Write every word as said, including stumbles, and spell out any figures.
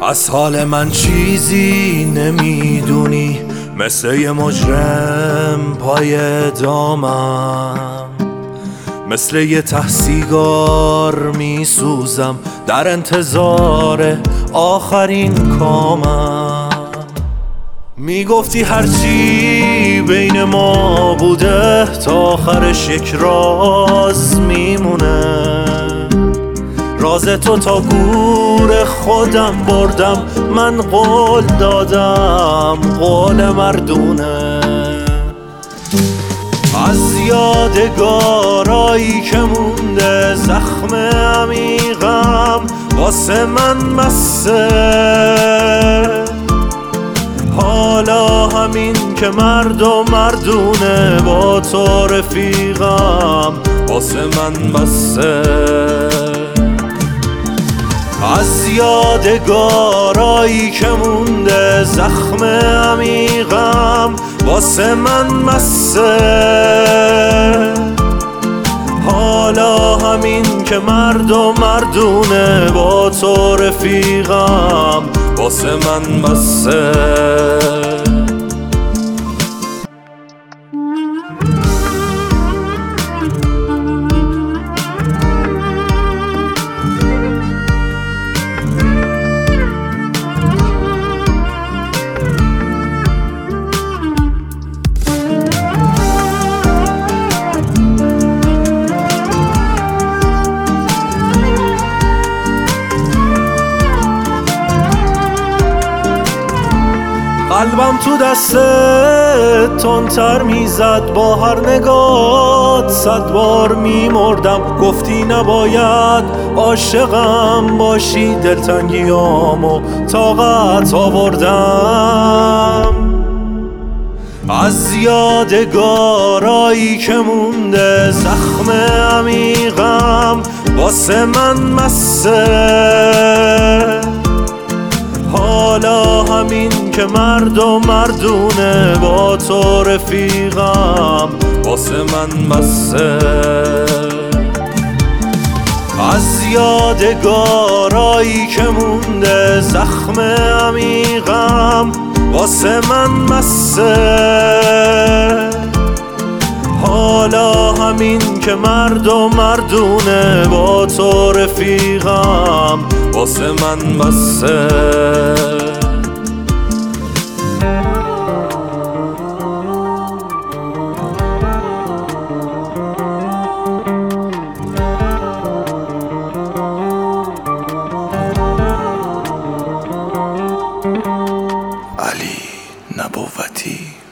از حال من چیزی نمیدونی، مثل یه مجرم پای دامم، مثل یه ته سیگار میسوزم در انتظار آخرین کامم. میگفتی هرچی بین ما بوده تا آخرش یک راز میمونه، راز تو تا گور خودم بردم، من قول دادم قول مردونه. از یادگارایی که مونده زخم عمیقم واسه من مسه، حالا همین که مرد و مردونه با تو رفیقم واسه من بسه. از یادگارایی که مونده زخم عمیقم واسه من مسه، حالا همین که مرد و مردونه با تو رفیقم واسه من بسه. قلبم تو دستت تندتر میزد، با هر نگات صد بار میمردم. گفتی نباید عاشقم باشی، دلتنگیامو طاقت آوردم. از یادگارایی که مونده زخم عمیقم واسه من مسه، حالا همین که مرد و مردونه با تو رفیقم واسه من بسه. از یادگارایی که مونده زخم عمیقم واسه من مسه، حالا همین که مرد و مردونه با تو رفیقم واسه من بسه. علی نبوتی.